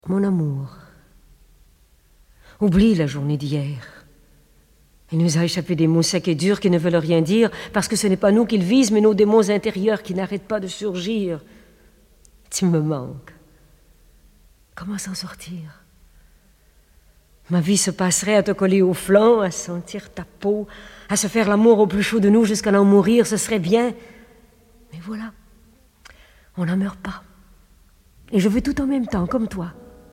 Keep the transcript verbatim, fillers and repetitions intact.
Mon amour, oublie la journée d'hier. Il nous a échappé des mots secs et durs qui ne veulent rien dire, parce que ce n'est pas nous qu'ils visent, mais nos démons intérieurs qui n'arrêtent pas de surgir. Tu me manques. Comment s'en sortir? Ma vie se passerait à te coller au flanc, à sentir ta peau, à se faire l'amour au plus chaud de nous jusqu'à en mourir, ce serait bien. Mais voilà, on n'en meurt pas. Et je veux tout en même temps, comme toi.